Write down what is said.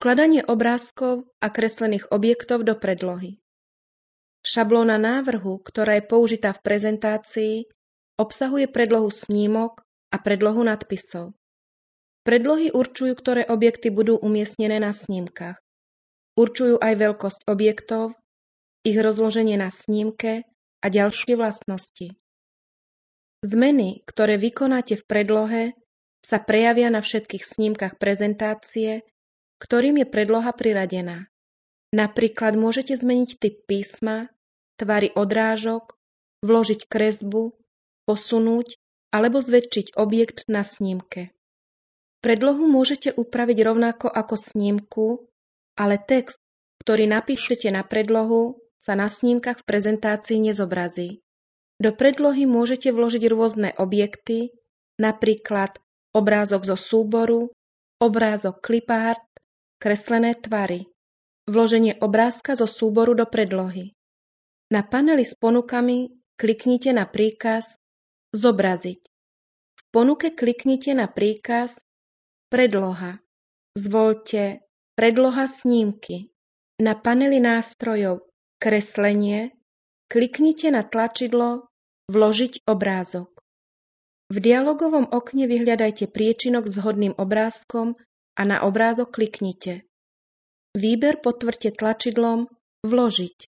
Vkladanie obrázkov a kreslených objektov do predlohy. Šablóna návrhu, ktorá je použitá v prezentácii, obsahuje predlohu snímok a predlohu nadpisov. Predlohy určujú, ktoré objekty budú umiestnené na snímkach. Určujú aj veľkosť objektov, ich rozloženie na snímke a ďalšie vlastnosti. Zmeny, ktoré vykonáte v predlohe, sa prejavia na všetkých snímkach prezentácie, ktorým je predloha priradená. Napríklad môžete zmeniť typ písma, tvary odrážok, vložiť kresbu, posunúť alebo zväčšiť objekt na snímke. Predlohu môžete upraviť rovnako ako snímku, ale text, ktorý napíšete na predlohu, sa na snímkach v prezentácii nezobrazí. Do predlohy môžete vložiť rôzne objekty, napríklad obrázok zo súboru, obrázok clipart, kreslené tvary. Vloženie obrázka zo súboru do predlohy. Na paneli s ponukami kliknite na príkaz Zobraziť. V ponuke kliknite na príkaz Predloha. Zvoľte Predloha snímky. Na paneli nástrojov Kreslenie kliknite na tlačidlo Vložiť obrázok. V dialogovom okne vyhľadajte priečinok s vhodným obrázkom a na obrázok kliknite. Výber potvrďte tlačidlom Vložiť.